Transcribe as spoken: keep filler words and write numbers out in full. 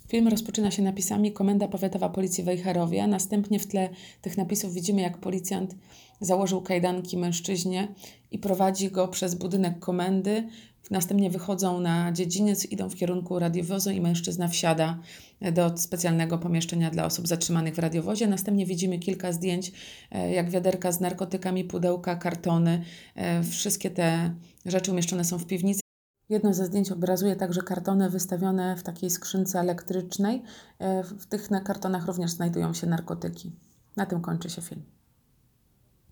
Film rozpoczyna się napisami Komenda Powiatowa Policji w Wejherowie. Następnie w tle tych napisów widzimy, jak policjant założył kajdanki mężczyźnie i prowadzi go przez budynek komendy. Następnie wychodzą na dziedziniec, idą w kierunku radiowozu i mężczyzna wsiada do specjalnego pomieszczenia dla osób zatrzymanych w radiowozie. Następnie widzimy kilka zdjęć, jak wiaderka z narkotykami, pudełka, kartony. Wszystkie te rzeczy umieszczone są w piwnicy. Jedno ze zdjęć obrazuje także kartony wystawione w takiej skrzynce elektrycznej. W tych kartonach również znajdują się narkotyki. Na tym kończy się film.